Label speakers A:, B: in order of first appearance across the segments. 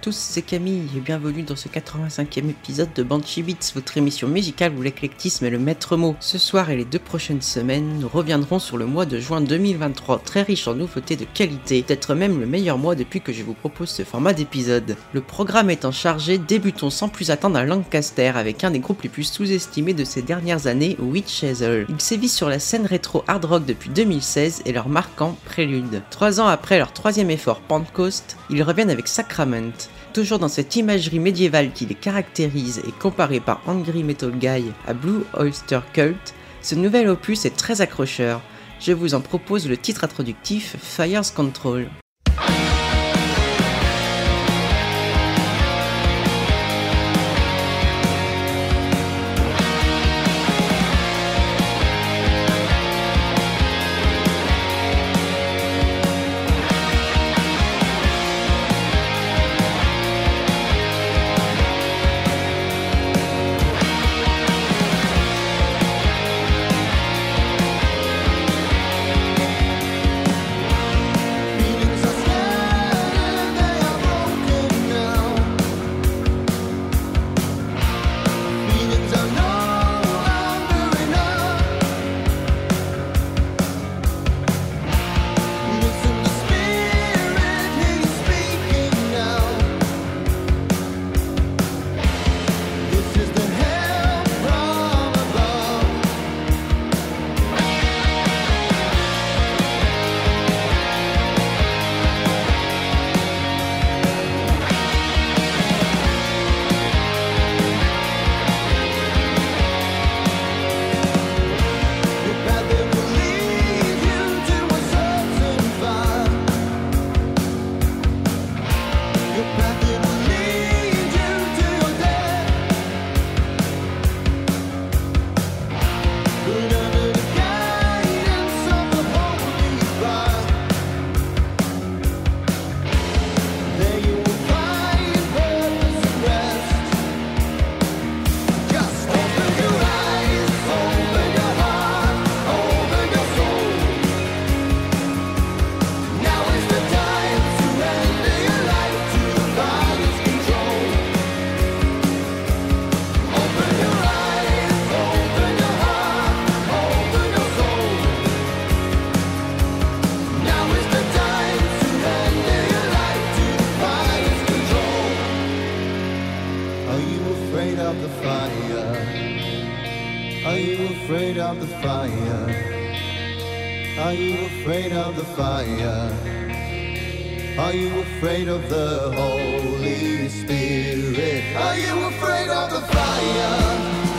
A: tous, c'est Camille et bienvenue dans ce 85e épisode de Banshee Beats, votre émission musicale où l'éclectisme est le maître mot. Ce soir et les 2 prochaines semaines, nous reviendrons sur le mois de juin 2023, très riche en nouveautés de qualité, peut-être même le meilleur mois depuis que je vous propose ce format d'épisode. Le programme étant chargé, débutons sans plus attendre à Lancaster avec un des groupes les plus sous-estimés de ces dernières années, Witch Hazel. Ils sévissent sur la scène rétro hard rock depuis 2016 et leur marquant Prélude. 3 ans après leur 3e effort Pentecost, ils reviennent avec Sacrament. Toujours dans cette imagerie médiévale qui les caractérise et comparée par Angry Metal Guy à Blue Oyster Cult, ce nouvel opus est très accrocheur. Je vous en propose le titre introductif Fire's Control.
B: Are you afraid of the Holy Spirit? Are you afraid of the fire?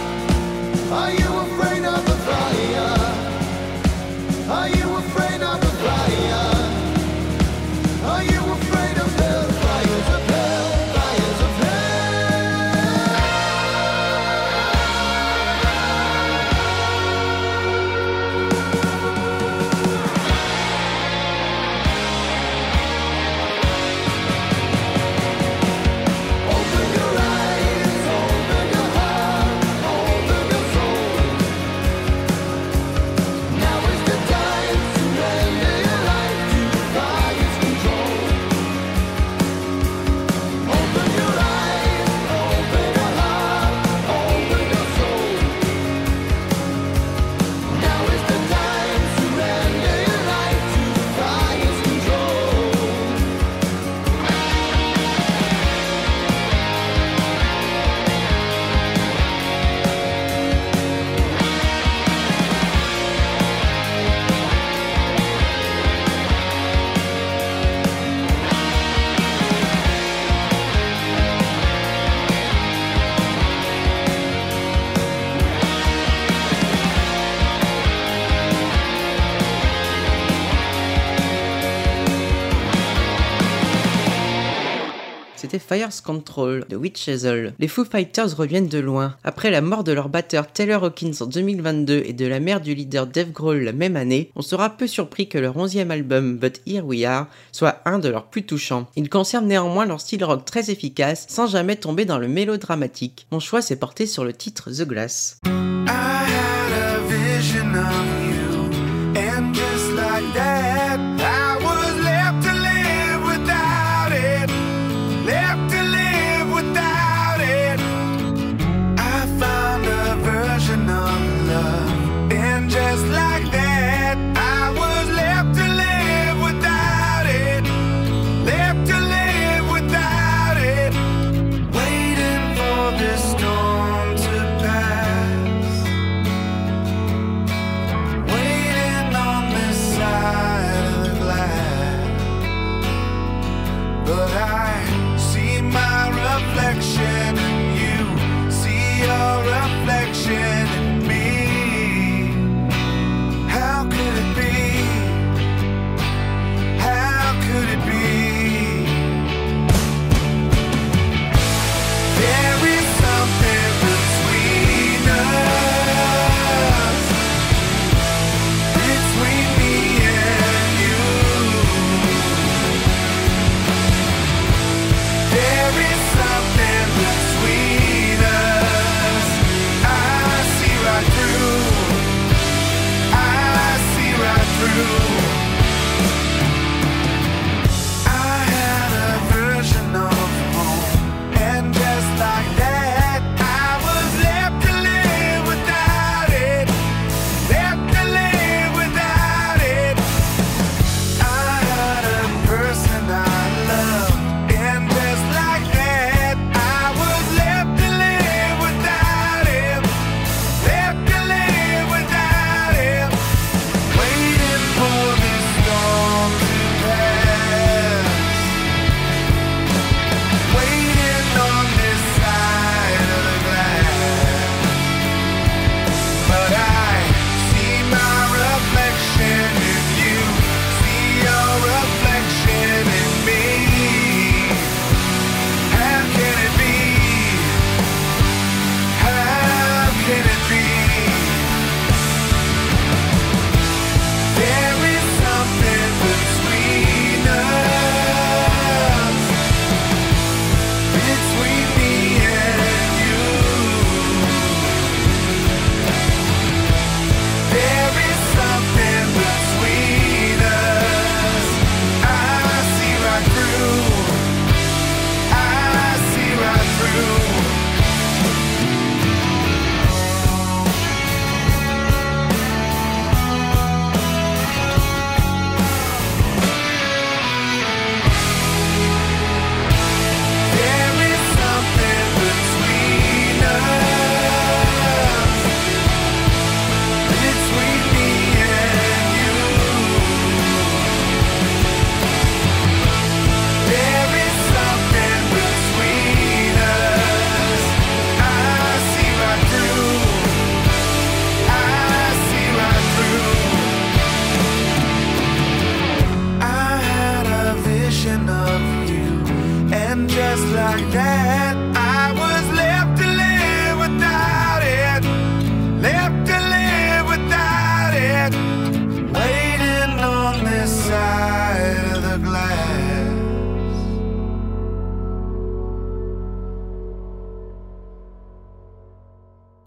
B: Are you afraid of the fire? Are you afraid of the fire? Are you afraid of the fires of hell? Fires of
A: C'était Fire's Control de Witch Hazel. Les Foo Fighters reviennent de loin. Après la mort de leur batteur Taylor Hawkins en 2022 et de la mère du leader Dave Grohl la même année, on sera peu surpris que leur 11e album But Here We Are soit un de leurs plus touchants. Ils conservent néanmoins leur style rock très efficace sans jamais tomber dans le mélodramatique. Mon choix s'est porté sur le titre The Glass.
C: I had a vision of you, and just like that, I was left to live without it, left to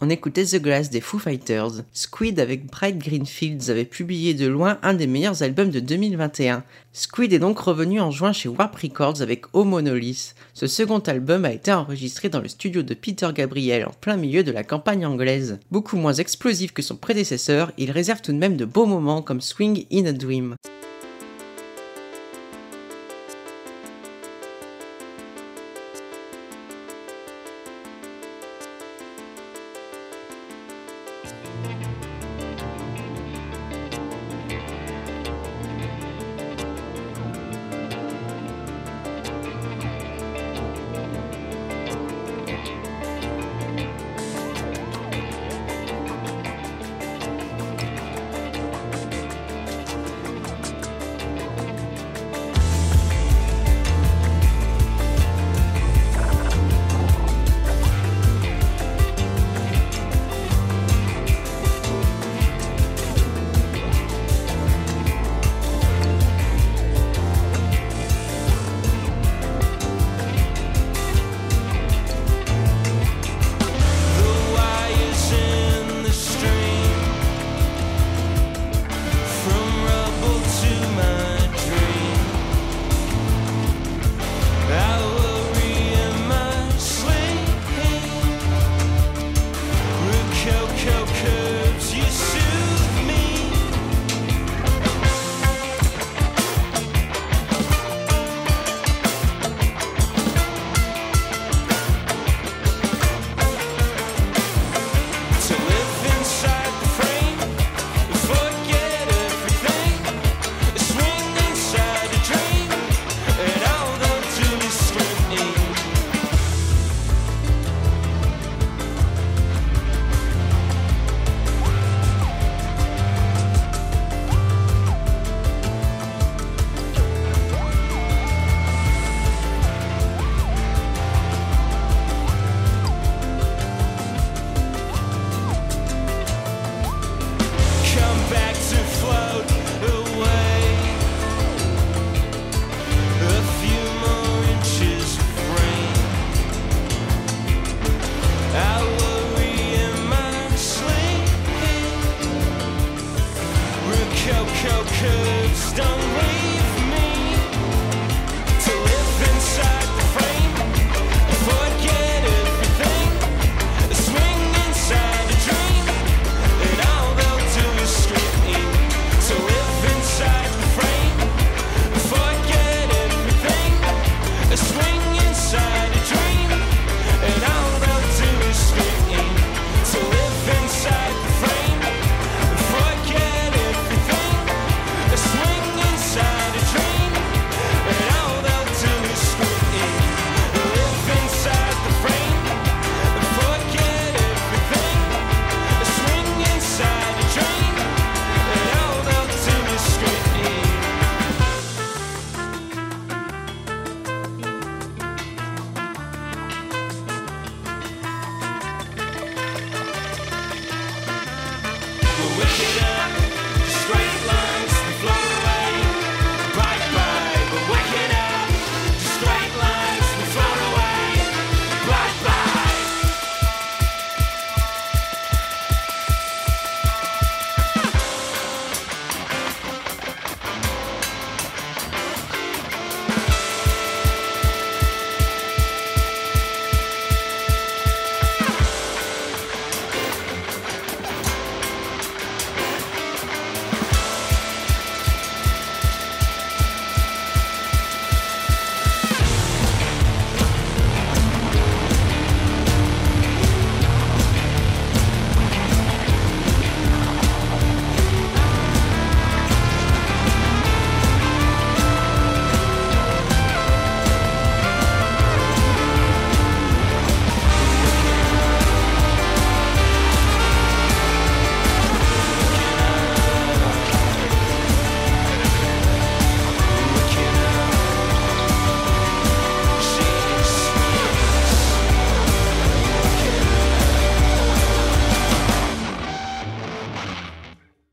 A: On écoutait The Glass des Foo Fighters. Squid avec Bright Green Fields avait publié de loin un des meilleurs albums de 2021. Squid est donc revenu en juin chez Warp Records avec Oh Monolith. Ce second album a été enregistré dans le studio de Peter Gabriel en plein milieu de la campagne anglaise. Beaucoup moins explosif que son prédécesseur, il réserve tout de même de beaux moments comme Swing in a Dream.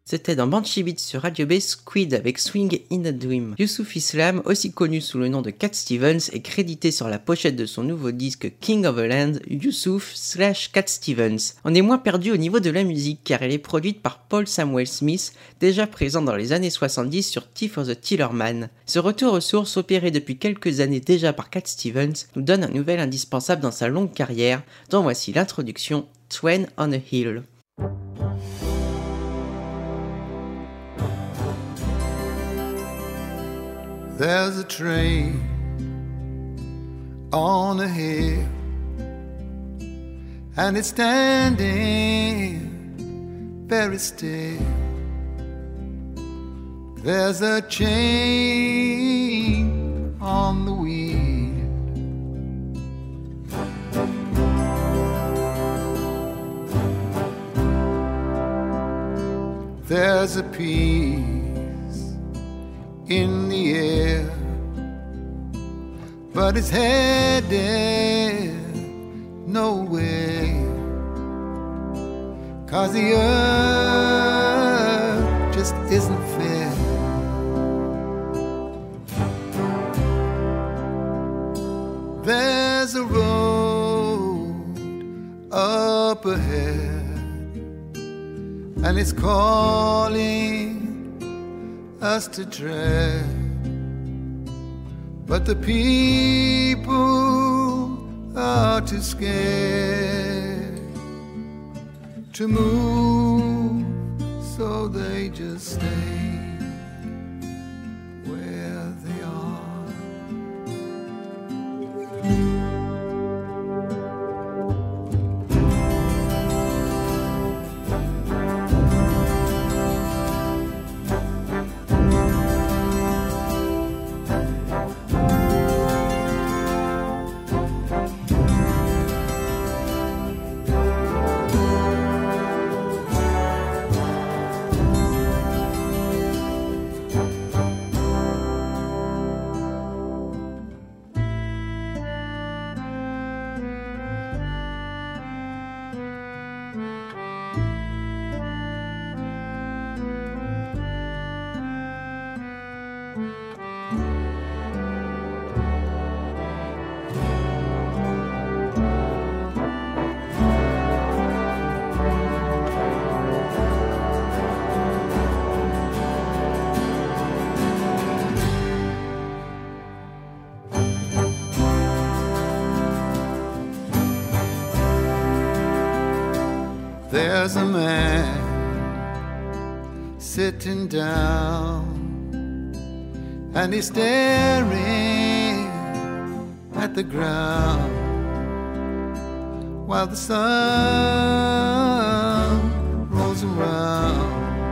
A: C'était dans Banshee Beats sur Radio B, Squid avec Swing in a Dream. Youssouf Islam, aussi connu sous le nom de Cat Stevens, est crédité sur la pochette de son nouveau disque King of the Land, Youssouf/Cat Stevens. On est moins perdu au niveau de la musique car elle est produite par Paul Samuel Smith, déjà présent dans les années 70 sur Tea for the Tillerman. Ce retour aux sources, opéré depuis quelques années déjà par Cat Stevens, nous donne un nouvel indispensable dans sa longue carrière, dont voici l'introduction, Twain on a Hill.
B: There's a train on a hill, and it's standing very still. There's a chain on the wheel. There's a peace in the air, but it's headed nowhere, 'cause the earth just isn't fair. There's a road up ahead, and it's calling us to tread, but the people are too scared to move, so they just stay where they are. There's a man sitting down, and he's staring at the ground while the sun rolls around.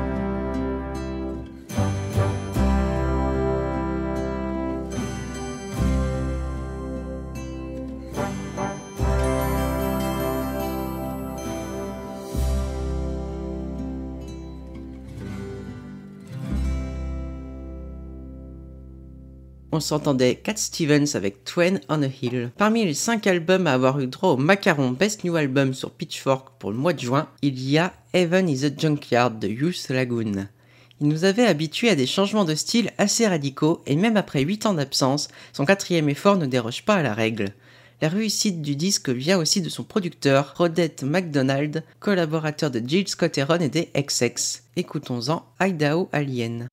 A: On s'entendait Cat Stevens avec Twain on a Hill. Parmi les 5 albums à avoir eu droit au Macaron Best New Album sur Pitchfork pour le mois de juin, il y a Heaven is a Junkyard de Youth Lagoon. Il nous avait habitués à des changements de style assez radicaux et même après 8 ans d'absence, son 4e effort ne déroge pas à la règle. La réussite du disque vient aussi de son producteur, Rodette McDonald, collaborateur de Jill Scott-Heron et des XX. Écoutons-en Idaho Alien.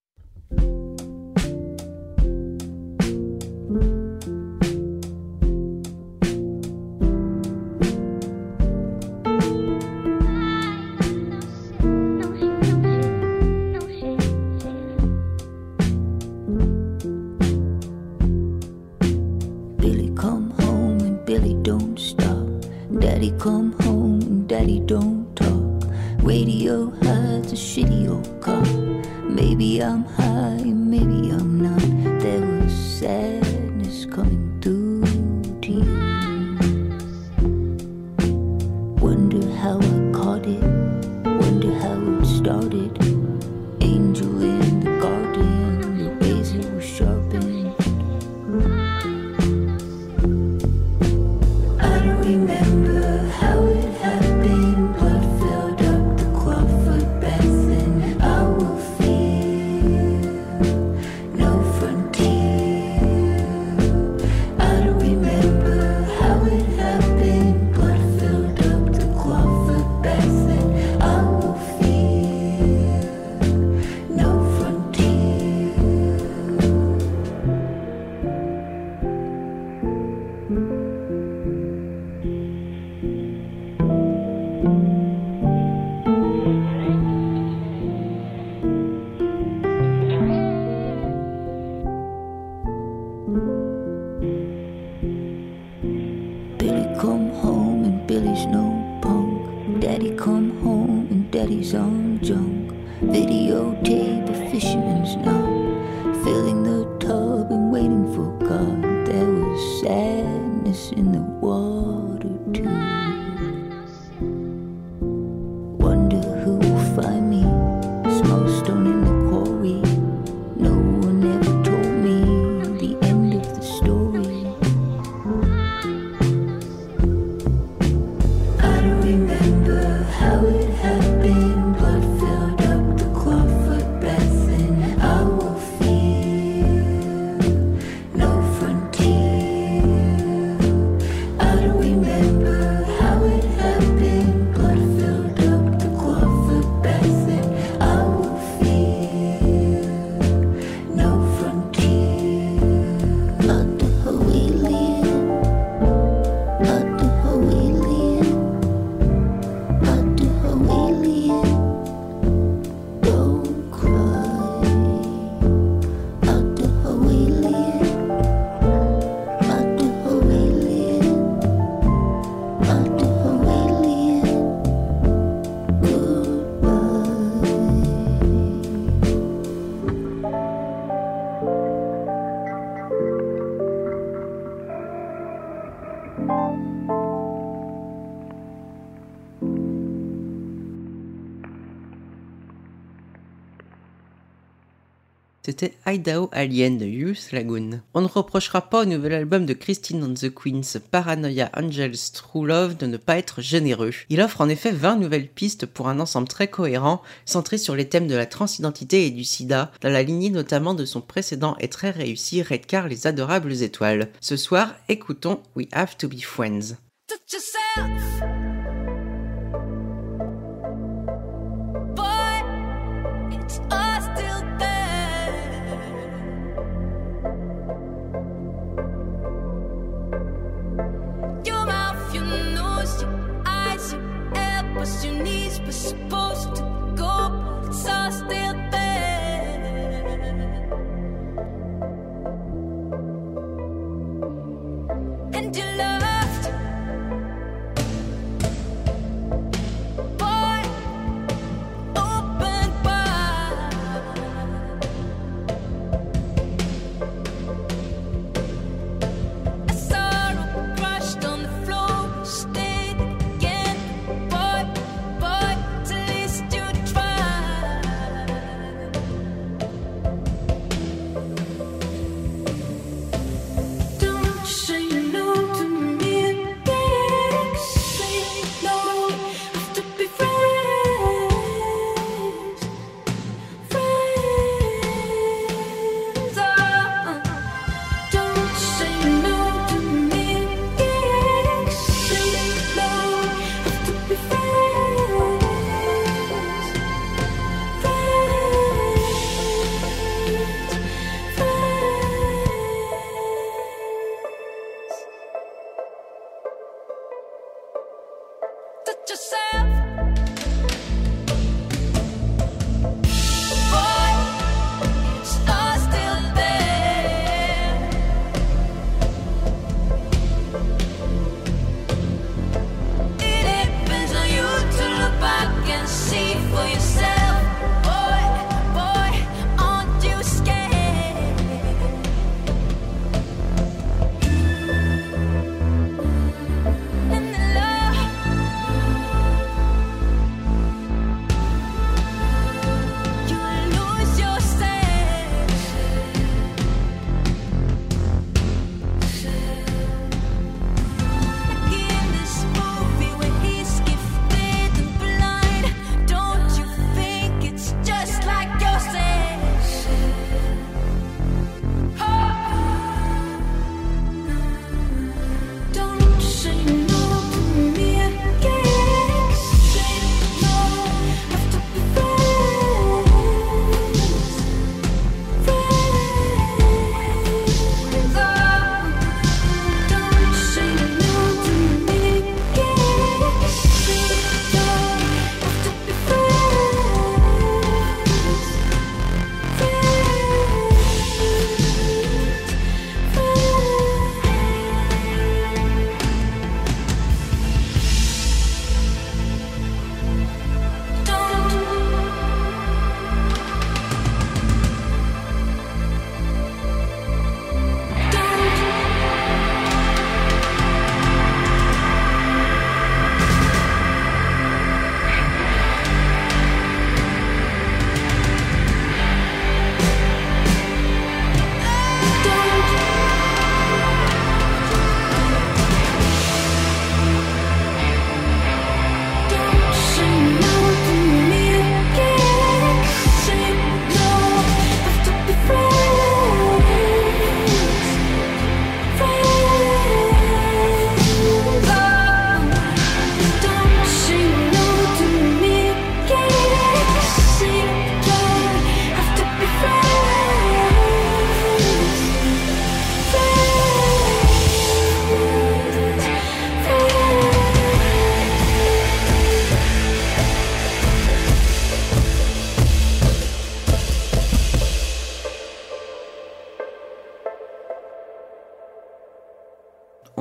D: Come home and daddy don't talk. Radio hides a shitty old car. Maybe I'm high, maybe I'm not. There was sadness coming through tears. Wonder how I caught it. Wonder how it started. Angel in the garden, the razor was sharpened. I don't remember how it happened. Blood filled up the Crawford bath, and I some junk, videotape a fisherman's knot, filling the tub and waiting for God. There was sadness in the water too. Wonder who will find me, small stone in the quarry. No one ever told me the end of the story. I don't remember how it happened. Blood filled up the clawfoot breath, and I will feel no frontier. I don't remember how it happened. Blood filled up the clawfoot breath, and I will feel no frontier. At the Hawaiian, at the Hawaiian, at the Hawaiian, don't cry. At the Hawaiian, at the Hawaiian, at the Hawaiian, goodbye.
A: C'était Idaho Alien de Youth Lagoon. On ne reprochera pas au nouvel album de Christine and the Queens, Paranoia Angels True Love, de ne pas être généreux. Il offre en effet 20 nouvelles pistes pour un ensemble très cohérent, centré sur les thèmes de la transidentité et du sida, dans la lignée notamment de son précédent et très réussi Redcar Les Adorables Étoiles. Ce soir, écoutons We Have to Be Friends.
E: Touch yourself, boy. It's all still there. Your mouth, your nose, your eyes, your elbows, your knees were supposed to go, but it's all still there. And you loved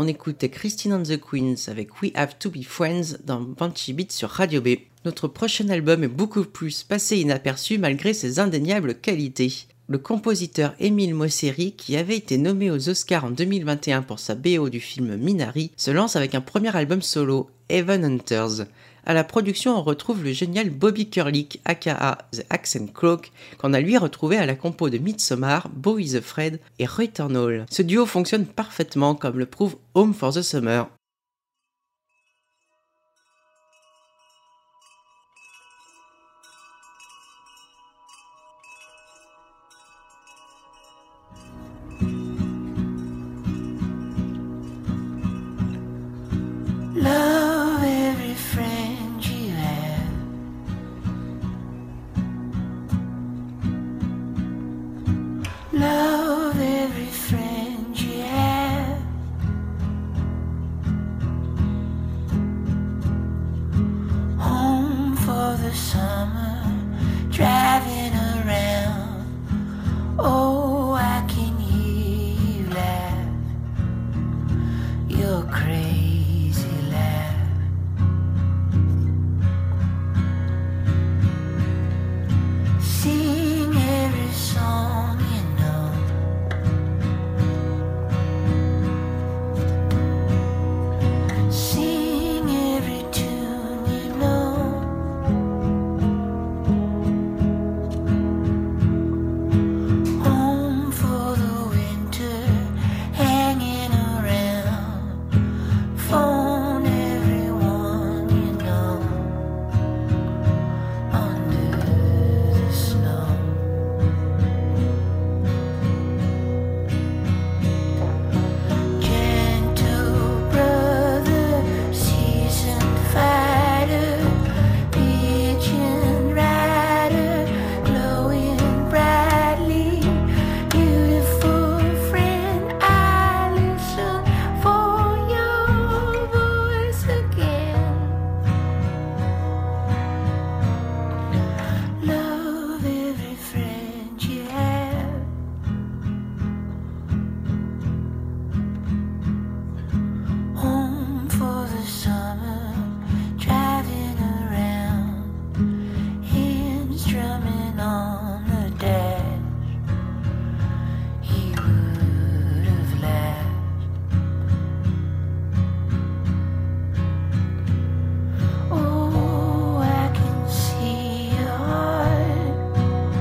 A: on écoutait Christine and the Queens avec We Have to Be Friends dans Banshee Beats sur Radio B. Notre prochain album est beaucoup plus passé inaperçu malgré ses indéniables qualités. Le compositeur Emile Mosseri, qui avait été nommé aux Oscars en 2021 pour sa BO du film Minari, se lance avec un premier album solo, Heaven Hunters. À la production, on retrouve le génial Bobby Kurlick, aka The Axe and Cloak, qu'on a lui retrouvé à la compo de Midsommar, Beau is Afraid et Returnal. Ce duo fonctionne parfaitement comme le prouve Home for the Summer.
F: Love every friend you have. Love every friend you have. Home for the summer, driving around. Oh, I can hear you laugh. You're crazy. Sing every song you know. Sing every tune you know. Home for the winter, hanging around. Phone everyone you know. Under the snow. Gentle brother, seasoned fighter, pigeon rider, glowing brightly, beautiful friend, I listen for your voice again. Love every friend you have. Home for the summer, driving around, hands drumming on the dash. He would have laughed. Oh, I can see your heart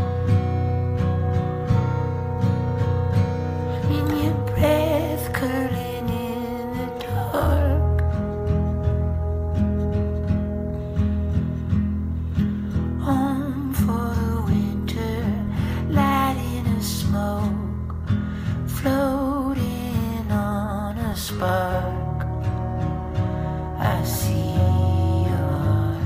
F: in your breath curling in the dark. Home for the winter, lighting a smoke, floating on a spark. I see your heart.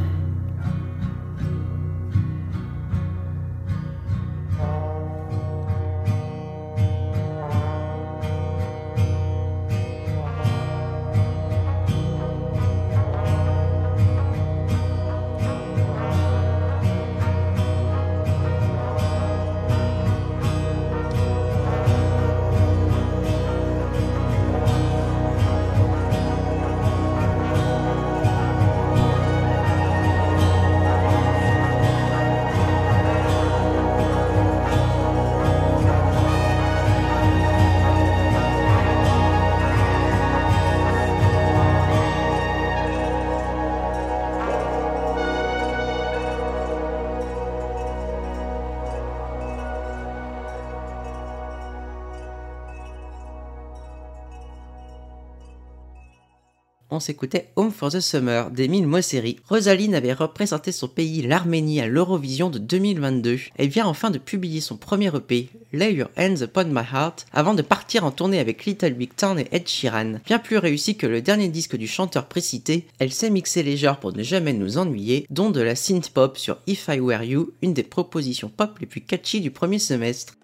A: On s'écoutait Home for the Summer d'Emile Mosseri. Rosaline avait représenté son pays, l'Arménie, à l'Eurovision de 2022. Elle vient enfin de publier son premier EP, Lay Your Hands Upon My Heart, avant de partir en tournée avec Little Big Town et Ed Sheeran. Bien plus réussi que le dernier disque du chanteur précité, elle sait mixer les genres pour ne jamais nous ennuyer, dont de la synth-pop sur If I Were You, une des propositions pop les plus catchy du premier semestre.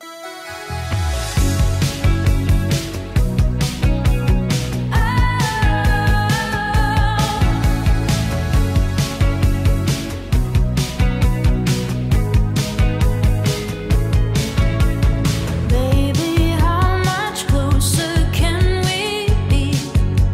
E: Baby, how much closer can we be?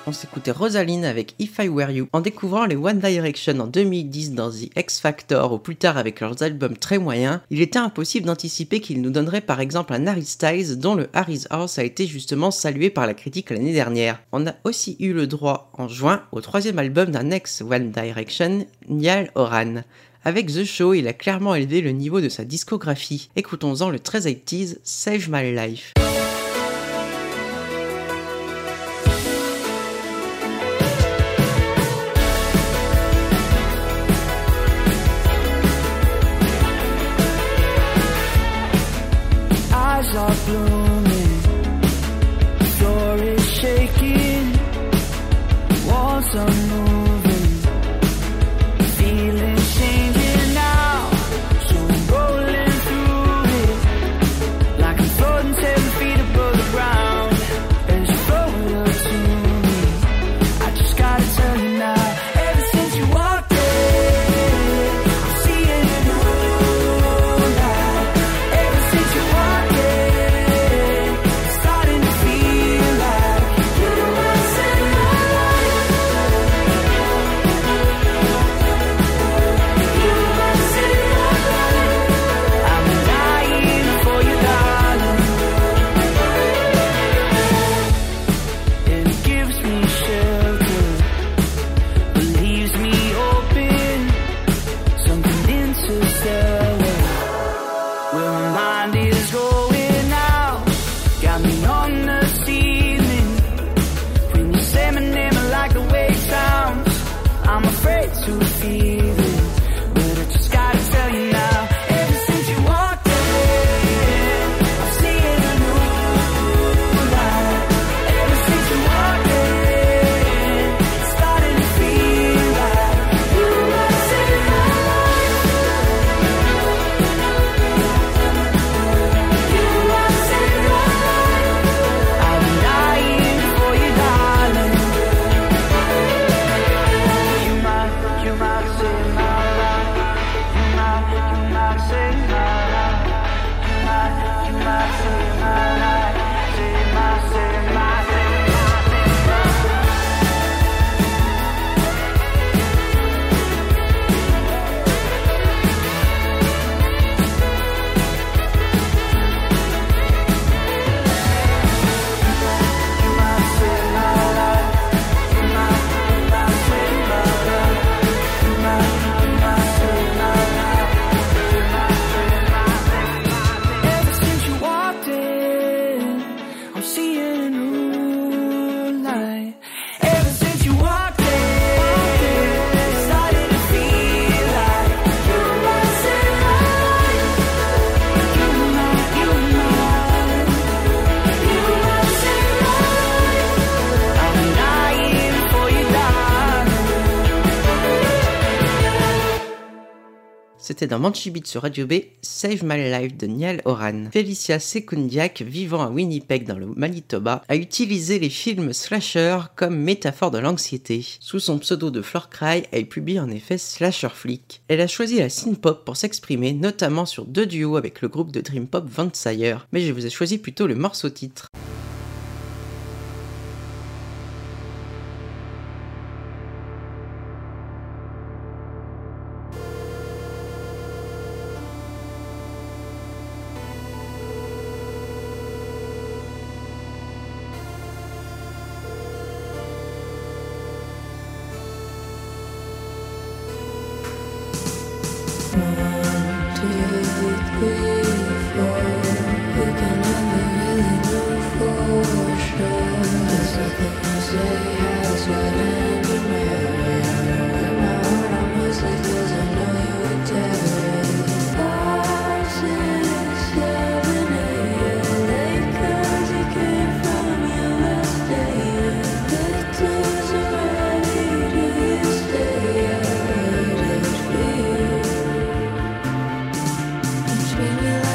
A: On s'écoutait Rosaline avec If I Were You. En découvrant les One Direction en 2010 dans The X Factor ou plus tard avec leurs albums très moyens, il était impossible d'anticiper qu'ils nous donneraient par exemple un Harry Styles dont le Harry's House a été justement salué par la critique l'année dernière. On a aussi eu le droit en juin au troisième album d'un ex One Direction, Niall Horan. Avec The Show, il a clairement élevé le niveau de sa discographie. Écoutons-en le très 80s Save My Life.
C: Eyes are blooming, floor is shaking, walls are moving, feelings changing now, so I'm rolling through it, like I'm floating 7 feet above the ground, as you throw it up to me, I just gotta tell you now, ever since you walked in, I'm seeing a new light, ever since you walked in, starting to feel like you might save my life. You might save my life. I'm dying for you, darling. It gives me shelter, leaves me open, something interstellar. Where my mind is going now, got me on the ceiling. When you say my name, I like the way it sounds. I'm afraid to feel it, but I just gotta tell you now. Ever since you walked in, I'm seeing a new light. Ever since you walked in, it's starting to feel like you might save my life. You might save my life. I've been dying for you, darling. You might save my life. You might save my life. You might save my life. Save my life. Ever since you walked in, I'm seeing a new light. Ever since you walked in, it's starting to feel like you might save my life. You might save my life. I'm dying for you, darling.
A: C'était dans Banshee Beats sur Radio B, Save My Life de Niall Horan. Felicia Sekundiak, vivant à Winnipeg dans le Manitoba, a utilisé les films slasher comme métaphore de l'anxiété. Sous son pseudo de Floor Cry, elle publie en effet Slasher Flick. Elle a choisi la synth-pop pour s'exprimer, notamment sur 2 duos avec le groupe de dream pop Vampire, mais je vous ai choisi plutôt le morceau titre.
F: Treat me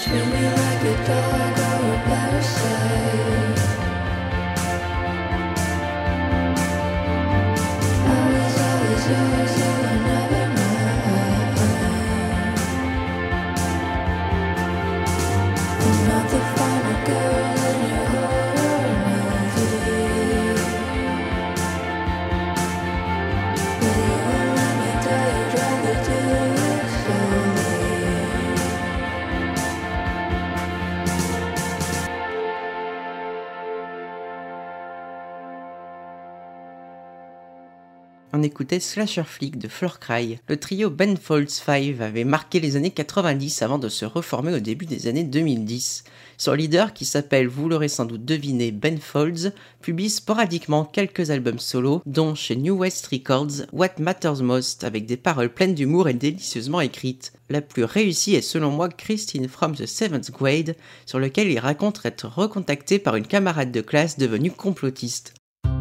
F: Treat me like a dog or a parasite. I was always yours, you were never mine. I'm not the final girl in your horror movie. But you won't let me die, you'd rather do it slowly.
A: On écoutait Slasher Flick de Floorcry. Le trio Ben Folds 5 avait marqué les années 90 avant de se reformer au début des années 2010. Son leader, qui s'appelle, vous l'aurez sans doute deviné, Ben Folds, publie sporadiquement quelques albums solo, dont chez New West Records, What Matters Most, avec des paroles pleines d'humour et délicieusement écrites. La plus réussie est selon moi Christine from the 7th Grade, sur lequel il raconte être recontacté par une camarade de classe devenue complotiste.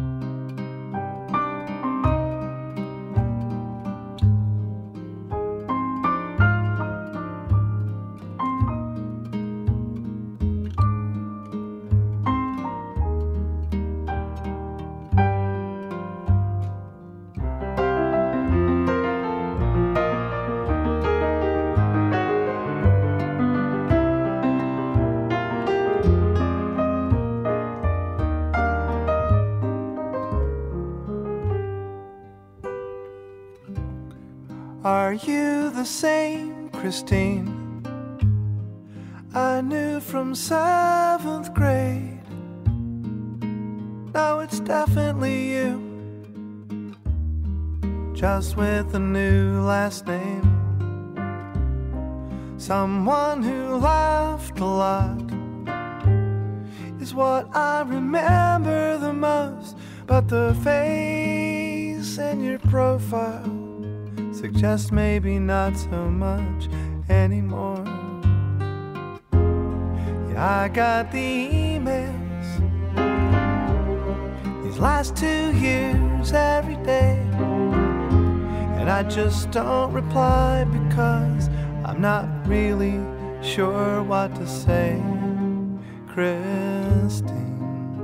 G: Are you the same Christine I knew from 7th grade? No, it's definitely you, just with a new last name. Someone who laughed a lot is what I remember the most, but the face in your profile suggests maybe not so much anymore. Yeah, I got the emails these last 2 years every day, and I just don't reply because I'm not really sure what to say. Christine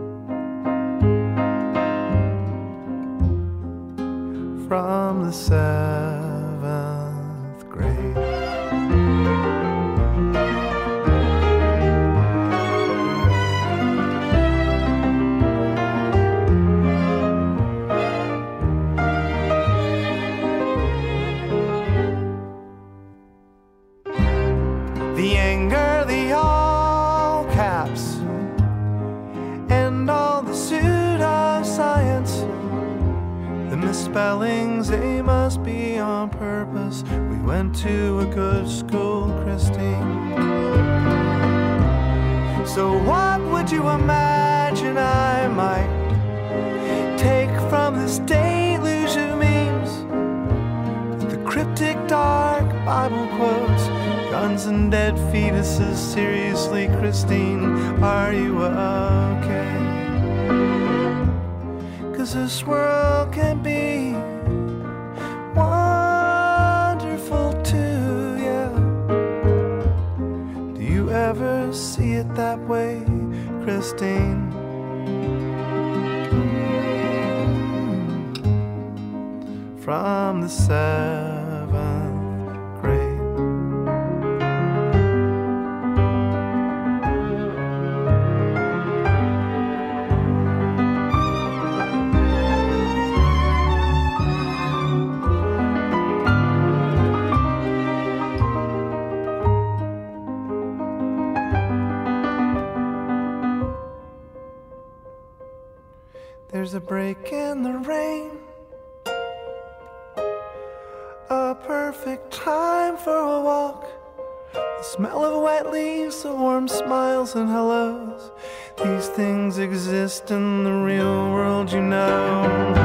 G: from the 7th grade. The anger, the all caps, and all the pseudoscience, the misspellings, they must be on purpose. We went to a good school, Christine. So what would you imagine I might take from this deluge of memes? The cryptic dark Bible quotes, guns and dead fetuses. Seriously, Christine, are you okay? 'Cause this world can be wonderful too, yeah. Do you ever see it that way, Christine? From the 7th grade. There's a break in the rain, a perfect time for a walk. The smell of wet leaves, the warm smiles and hellos. These things exist in the real world, you know.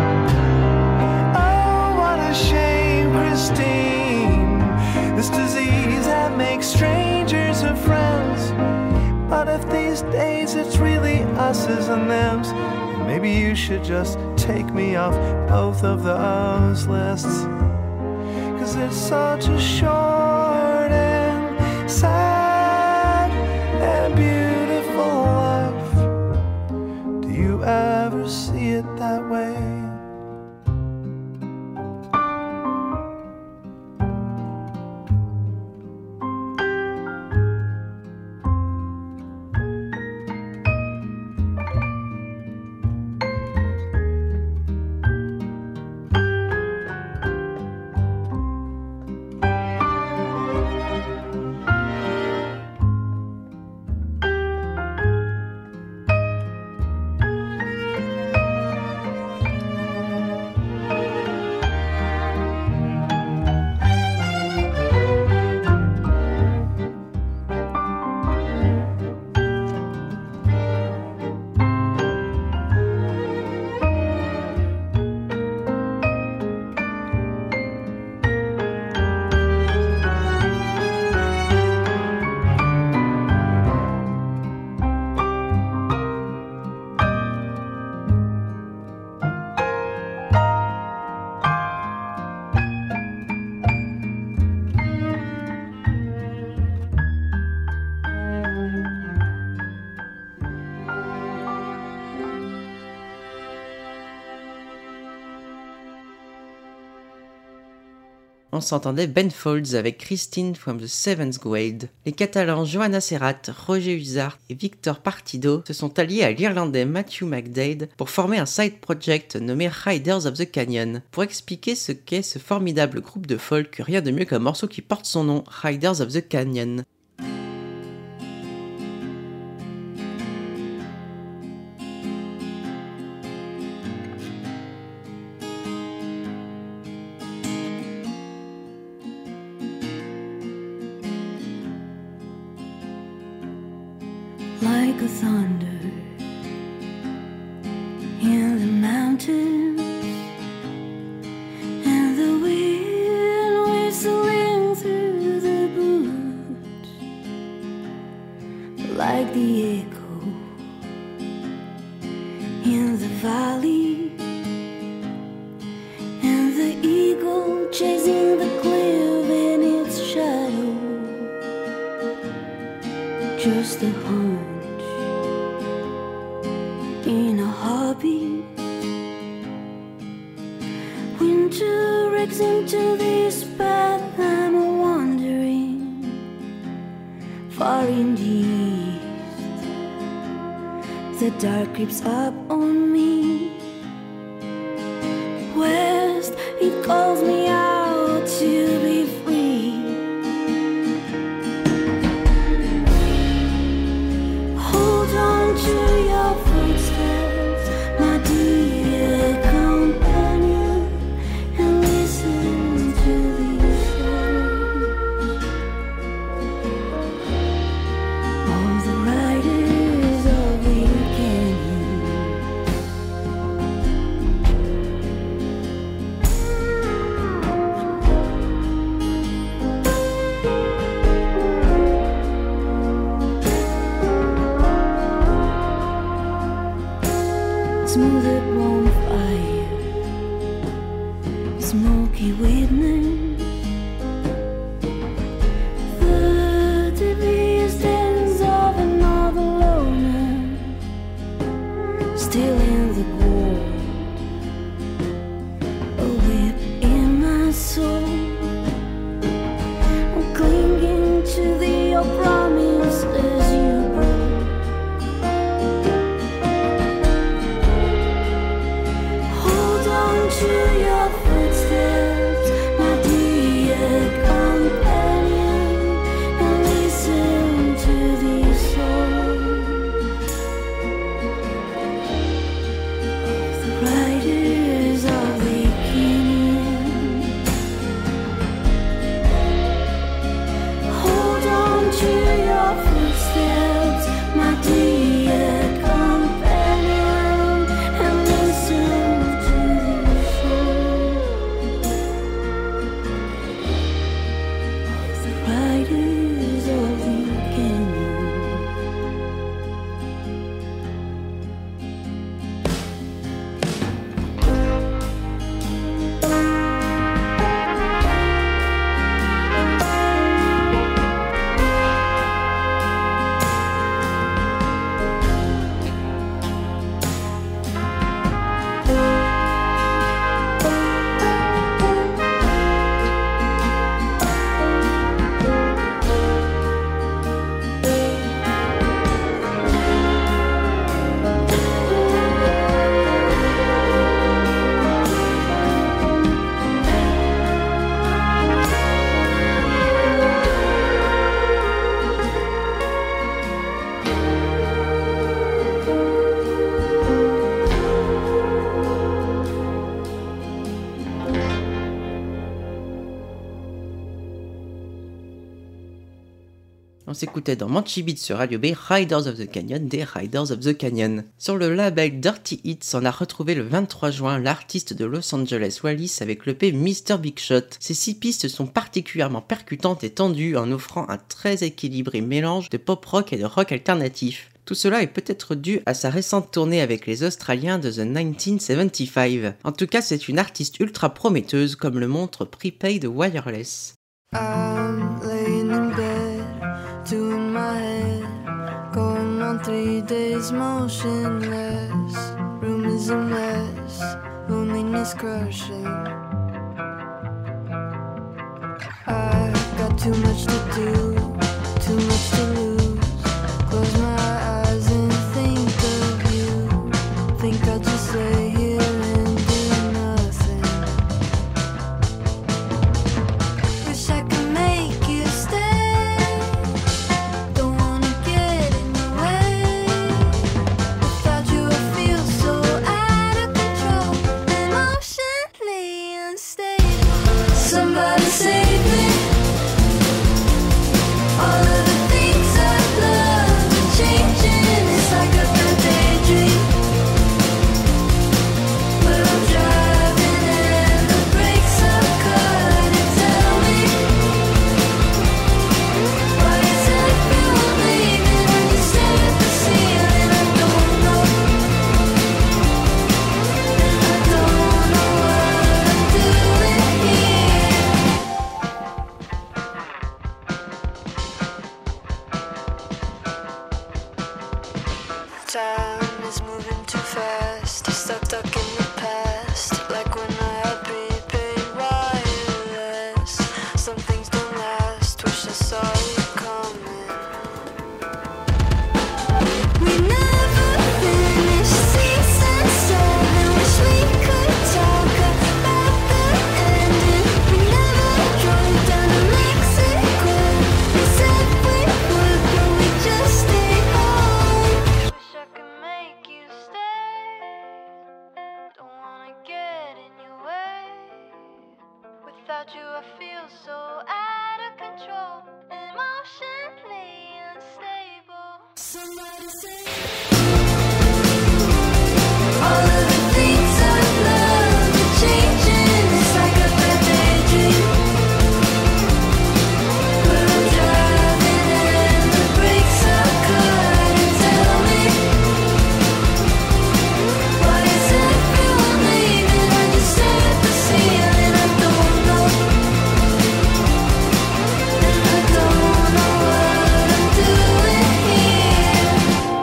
G: Oh, what a shame, Christine, this disease that makes strangers of friends. But if these days it's really us's and them's, maybe you should just take me off both of those lists. 'Cause it's such a short and sad
A: on s'entendait Ben Folds avec Christine from the Seventh Grade. Les Catalans Johanna Serrat, Roger Huszár et Victor Partido se sont alliés à l'Irlandais Matthew McDade pour former un side project nommé Riders of the Canyon. Pour expliquer ce qu'est ce formidable groupe de folk, rien de mieux qu'un morceau qui porte son nom, Riders of the Canyon.
D: Like a thunder in the mountains, and the wind whistling through the boots, like the echo in the valley, and the eagle chasing the cliff in its shadow, just a hunch in a heartbeat. Winter wrecks into this path I'm wandering, far in the east. The dark creeps up on me. West, it calls me out to be free. Hold on to your footsteps, my dear companion, and listen to these songs of the riders of the canyon. Smooth it on fire, smoky witness. The devious dance of another loner, still in the gold, a whip in my soul. I'm clinging to your promise as you grow. Hold on to your footsteps, my dear companion, and listen to these songs of the riders of the canyon. Hold on to your footsteps, my dear companion, and listen to these songs of the riders of the canyon.
A: On s'écoutait dans Manchi Beats sur Radio B, Riders of the Canyon des Riders of the Canyon. Sur le label Dirty Hits, on a retrouvé le 23 juin l'artiste de Los Angeles Wallis avec l'EP Mr. Big Shot. Ces 6 pistes sont particulièrement percutantes et tendues en offrant un très équilibré mélange de pop rock et de rock alternatif. Tout cela est peut-être dû à sa récente tournée avec les Australiens de The 1975. En tout cas, c'est une artiste ultra prometteuse comme le montre Prepaid Wireless.
F: I'm laying in bed, two in my head, going on 3 days motionless. Room is a mess, loneliness crushing. Too much to do, too much to lose. Close my eyes and think of you. Think I'll just lay here and do nothing. Wish I could make you stay. Don't wanna get in your way. Without you I feel so out of control, emotionally unstable. Somebody save me. All of the things I love are changing. It's like a bad daydream. But I'm driving and the brakes are cut. And tell me, why is everyone leaving? And you stare at the ceiling. I don't know. And I don't know what I'm doing here. Time is moving too fast. Stuck in the past. Like when I had prepaid wireless. Some things don't last. Wish I saw it coming. We never finished season 7. Wish we could talk about the ending. We never drove down to Mexico. We said we would, but we just stayed home. Wish I could make you stay. Don't wanna get in your way. Without you I feel so out of control, emotionally unstable. Somebody say all of the things I love are changing. It's like a bad daydream. But I'm driving and the brakes are cut. And tell me, why is everyone leaving? I just stare at the ceiling. I don't know. And I don't know what I'm doing here.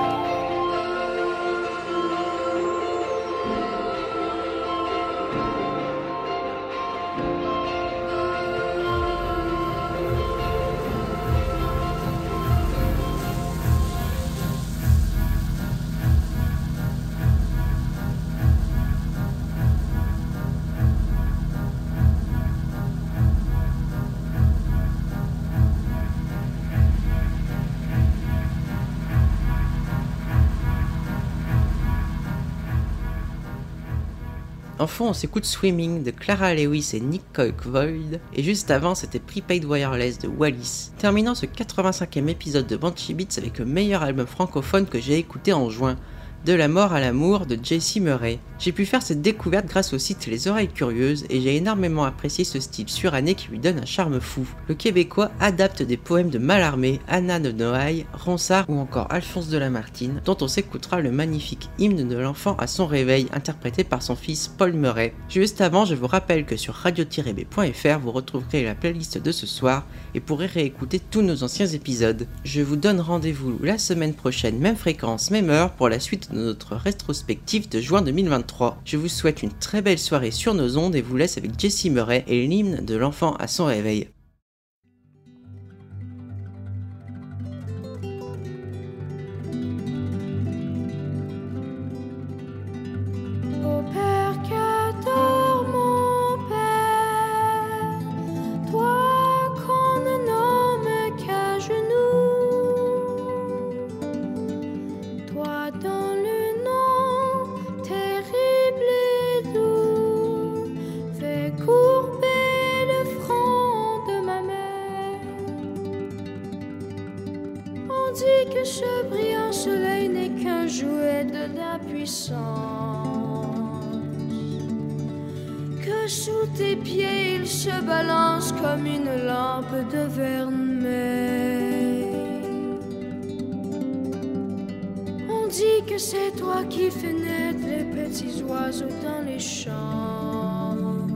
A: En fond, on s'écoute Swimming de Clara Lewis et Nick Kirkvold, et juste avant, c'était Prepaid Wireless de Wallis. Terminant ce 85e épisode de Banshee Beats avec le meilleur album francophone que j'ai écouté en juin, De la mort à l'amour de Jessie Murray. J'ai pu faire cette découverte grâce au site Les Oreilles Curieuses et j'ai énormément apprécié ce style suranné qui lui donne un charme fou. Le Québécois adapte des poèmes de Mallarmé, Anna de Noailles, Ronsard ou encore Alphonse de Lamartine, dont on s'écoutera le magnifique hymne de l'enfant à son réveil interprété par son fils Paul Murray. Juste avant, je vous rappelle que sur radio-b.fr vous retrouverez la playlist de ce soir et pourrez réécouter tous nos anciens épisodes. Je vous donne rendez-vous la semaine prochaine, même fréquence, même heure, pour la suite de notre rétrospective de juin 2023. Je vous souhaite une très belle soirée sur nos ondes et vous laisse avec Jessie Murray et l'hymne de l'enfant à son réveil.
F: Ô Père qui adore mon Père, toi qu'on ne nomme qu'à genoux, toi dans le nom terrible et doux, fais courber le front de ma mère. On dit que ce brillant soleil n'est qu'un jouet de la puissance, que sous tes pieds il se balance comme une lampe de vermeil. On dit que c'est toi qui fais naître les petits oiseaux dans les champs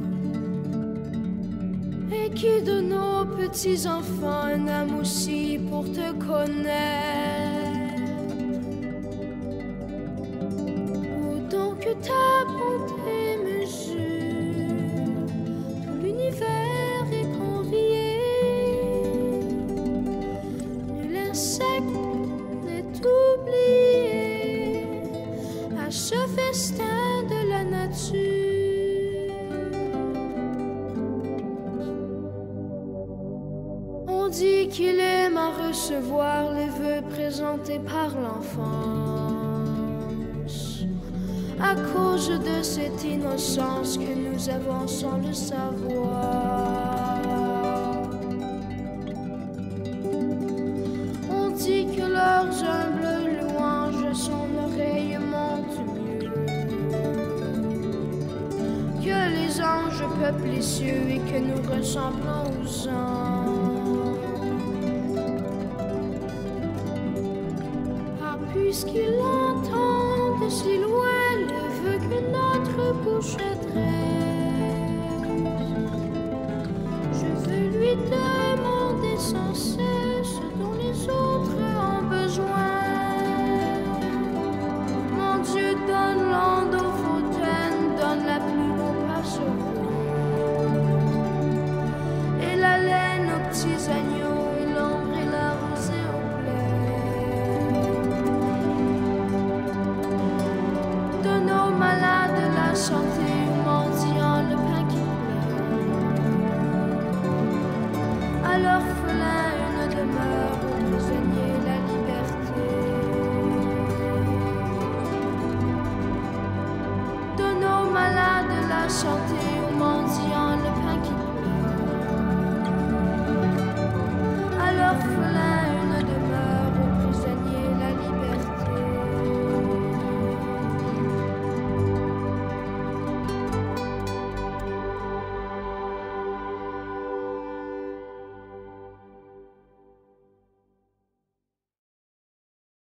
F: et qui donne aux petits enfants un âme aussi pour te connaître. Où donc ta bonté mesure tout l'univers est convié. insecte est oublié à ce festin de la nature. On dit qu'il aime à recevoir les vœux présentés par l'enfance, à cause de cette innocence que nous avons sans le savoir. On dit que leurs humbles louanges à son oreille montent mieux que les anges peuplent les cieux et que nous ressemblons aux anges. Ah, puisqu'il entend de si loin le vœu que notre bouche adresse, je veux lui demander sans cesse dont les autres ont besoin. Mon Dieu, donne l'onde aux fontaines, donne la pluie aux passereaux, et la laine aux petits agneaux, et l'ombre et la rosée aux plaines. Donne aux malades la santé, aux mendiants le pain qui plaît, à l'orphelin une demeure, aux prisonniers la liberté. Donne aux malades la santé, aux mendiants